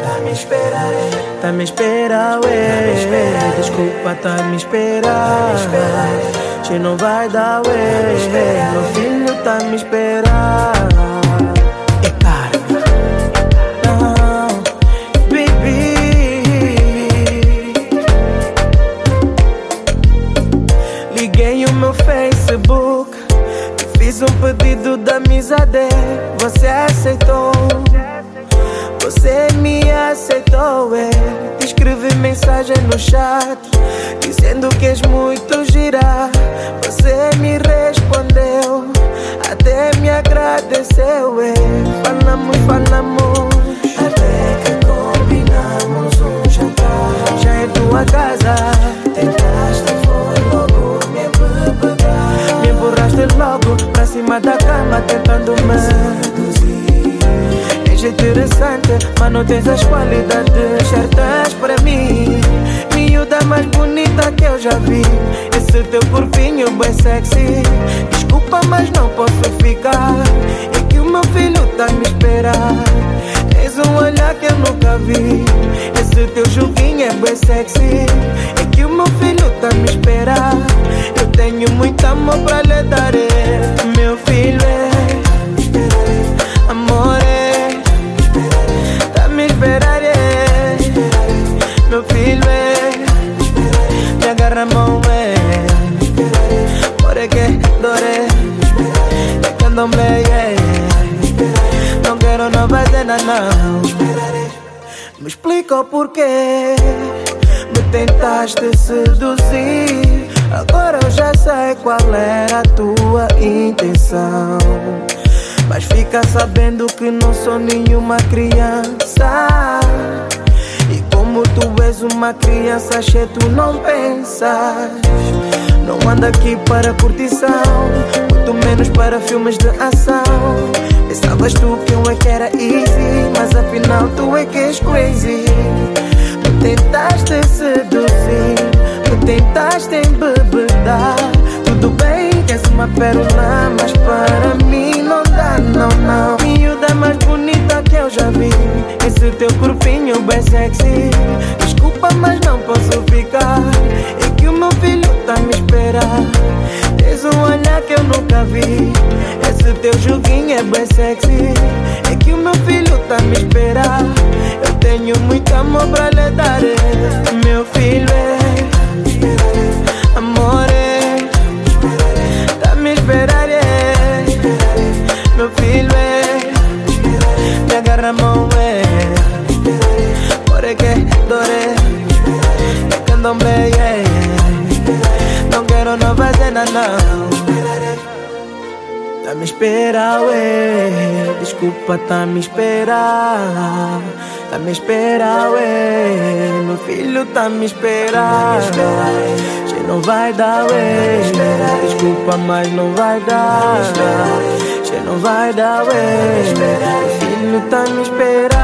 Tá me esperar, ué. Desculpa, tá me esperar. Se não vai dar, ué. Meu filho tá me esperar. É caro. Não, baby. Liguei o meu Facebook, fiz um pedido de amizade. Você aceitou. Você me aceitou, é. Te escrevi mensagem no chat, dizendo que és muito gira. Você me respondeu, até me agradeceu, é. Falamos, até que combinamos um jantar. Já em tua casa, tentaste, foi logo me bebegar. Me empurraste logo pra cima da cama, tentando me seduzir. Interessante, mas não tens as qualidades certas para mim. Miúda mais bonita que eu já vi. Esse teu corpinho bem sexy. Desculpa, mas não posso ficar. É que o meu filho tá a me esperar. Tens um olhar que eu nunca vi. Esse teu joguinho é bem sexy. É que o meu filho tá a me esperar. Eu tenho muito amor pra lhe dar. Meu filho é amor. Meu filho é, me agarra a mão, é. Por que dore, é candomblé, é. Não quero não fazer nada, não. Me explica o porquê me tentaste seduzir. Agora eu já sei qual era a tua intenção. Mas fica sabendo que não sou nenhuma criança. E como tu és uma criança, che, tu não pensas. Não anda aqui para curtição, muito menos para filmes de ação. Pensavas tu que eu é que era easy, mas afinal tu é que és crazy. Me tentaste seduzir, me tentaste embebedar. Tudo bem que és uma pérola, mas para mim não dá, não. Miúda mais bonita que eu já vi. Esse teu corpinho bem sexy. Desculpa, mas não posso ficar. É que o meu filho tá a me esperar. Tens um olhar que eu nunca vi. Esse teu joguinho é bem sexy. É que o meu filho tá a me esperar. Eu tenho muito amor pra lhe dar. Meu filho é amor, é. Tá a me esperar, é. Meu filho é, me agarra a mão, é. Por que dore, é candomblé, é. Não quero não fazer nada, não. Tá a me esperar, ué. Desculpa, tá a me esperar. Tá a me esperar, ué. Meu filho tá a me esperar. Se não vai dar, ué. Desculpa, mas não vai dar. Se não vai dar, ué. Meu filho tá a me esperar.